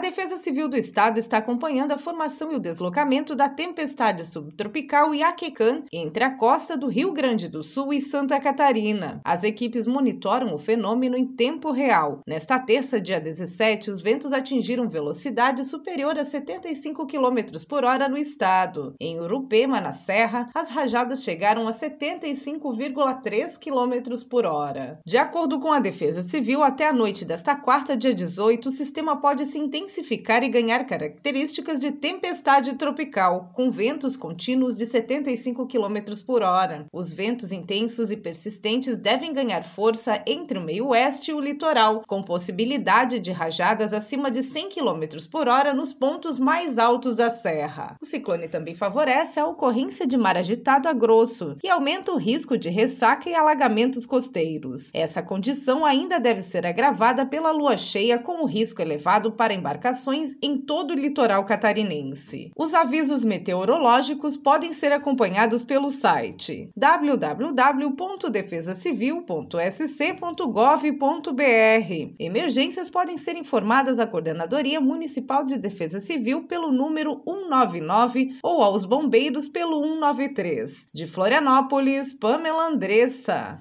Defesa Civil do Estado está acompanhando a formação e o deslocamento da tempestade subtropical Iaquecã entre a costa do Rio Grande do Sul e Santa Catarina. As equipes monitoram o fenômeno em tempo real. Nesta terça, dia 17, os ventos atingiram velocidade superior a 75 km por hora no estado. Em Urupema, na Serra, as rajadas chegaram a 75,3 km por hora. De acordo com a Defesa Civil, até a noite desta quarta, dia 18, o sistema pode se intensificar e ganhar características de tempestade tropical, com ventos contínuos de 75 km por hora. Os ventos intensos e persistentes devem ganhar força entre o meio oeste e o litoral, com possibilidade de rajadas acima de 100 km por hora nos pontos mais altos da serra. O ciclone também favorece a ocorrência de mar agitado a grosso e aumenta o risco de ressaca e alagamentos costeiros. Essa condição ainda deve ser agravada pela lua cheia, com o risco elevado para embarcações em todo o litoral catarinense. Os avisos meteorológicos podem ser acompanhados pelo site www.defesacivil.sc.gov.br. Emergências podem ser informadas à Coordenadoria Municipal de Defesa Civil pelo número 199 ou aos bombeiros pelo 193. De Florianópolis, Pamela Andressa.